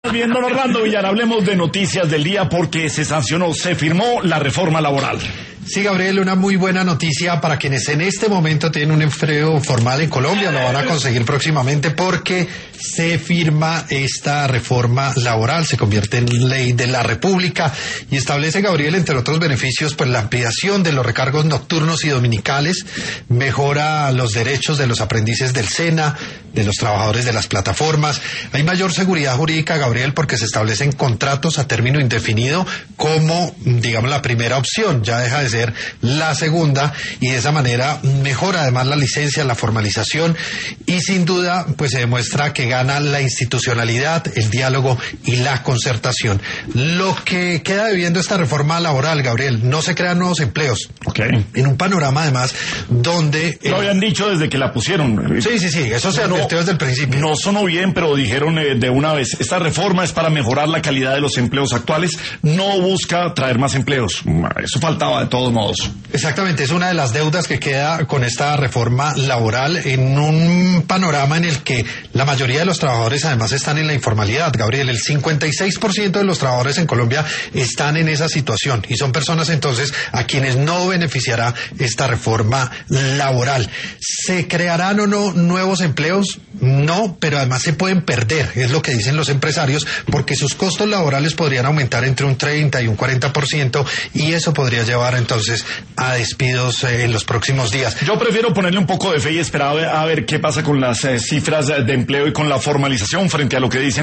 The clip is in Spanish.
Bien, don Orlando Villar, hablemos de noticias del día porque se firmó la reforma laboral. Sí, Gabriel, una muy buena noticia para quienes en este momento tienen un empleo formal en Colombia. Lo van a conseguir próximamente porque se firma esta reforma laboral, se convierte en ley de la República y establece, Gabriel, entre otros beneficios, pues la ampliación de los recargos nocturnos y dominicales, mejora los derechos de los aprendices del SENA, de los trabajadores de las plataformas. Hay mayor seguridad jurídica, Gabriel, porque se establecen contratos a término indefinido como, digamos, la primera opción. Ya deja de ser la segunda y de esa manera mejora además la licencia, la formalización y sin duda pues se demuestra que gana la institucionalidad, el diálogo y la concertación. Lo que queda debiendo esta reforma laboral, Gabriel, no se crean nuevos empleos. Okay. En un panorama además donde... Lo habían dicho desde que la pusieron. Sí, eso se advirtió desde el principio. No sonó bien, pero dijeron de una vez, esta reforma es para mejorar la calidad de los empleos actuales, no busca traer más empleos. Eso faltaba de todos modos. Exactamente, es una de las deudas que queda con esta reforma laboral en un panorama en el que la mayoría de los trabajadores además están en la informalidad, Gabriel. El 56% de los trabajadores en Colombia están en esa situación y son personas entonces a quienes no beneficiará esta reforma laboral. ¿Se crearán o no nuevos empleos? No, pero además se pueden perder, es lo que dicen los empresarios, porque sus costos laborales podrían aumentar entre un 30 y un 40% y eso podría llevar entonces a despidos en los próximos días. Yo prefiero ponerle un poco de fe y esperar a ver qué pasa con las cifras de empleo y con la formalización frente a lo que dicen